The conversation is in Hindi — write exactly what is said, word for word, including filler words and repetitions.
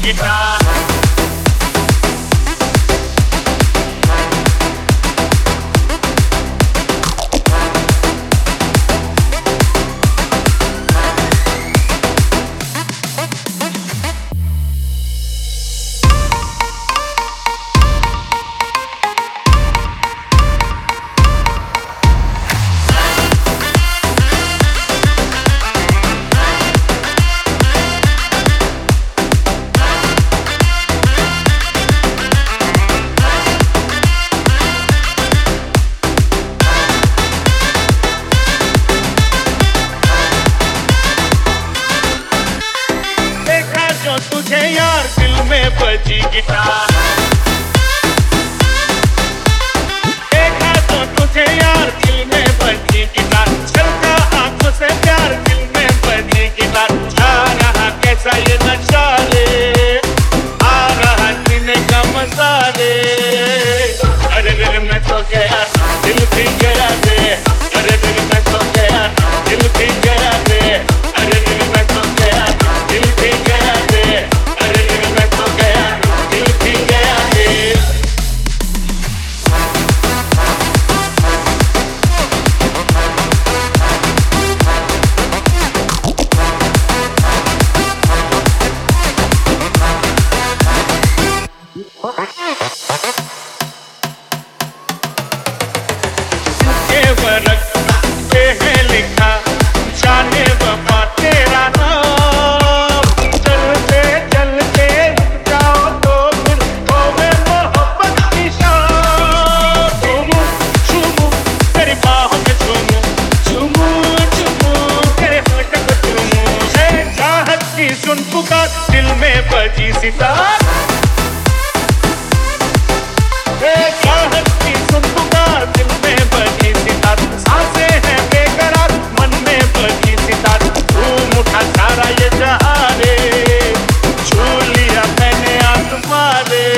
गिटार। तुझे यार दिल में बजी गिटार, देखा तो तुझे यार दिल में बजी गिटार, छलका आंखों से प्यार दिल में बजी गिटार। आ रहा कैसा ये नशा रे, आ रहा जीने का मजा रे। अरे दिल में तो गया दिल भी गया रे, अरे दिल में तो गया दिल भी गया रे, अरे दिल में तो गया दिल भी गया रे, अरे दिल में तो गया दिल भी गया रे। ये वर्क पे है लिखा जाने वफा तेरा नाम, चलते चलते रुक जाओ तो फिर होवे मोहब्बत की शाम। झूमू झूमू तेरी बाहों में झूमू, झूमू झूमू तेरे होठ को झूमू। है चाहत की सुन पुकार दिल में बजी सितार, है चाहत की सुन पुकार दिल में बजी सितार। सांसें हैं बेकरार मन में बजी सितार, धूम उठा सारा ये जहां रे, छू लिया मैंने आसमां रे।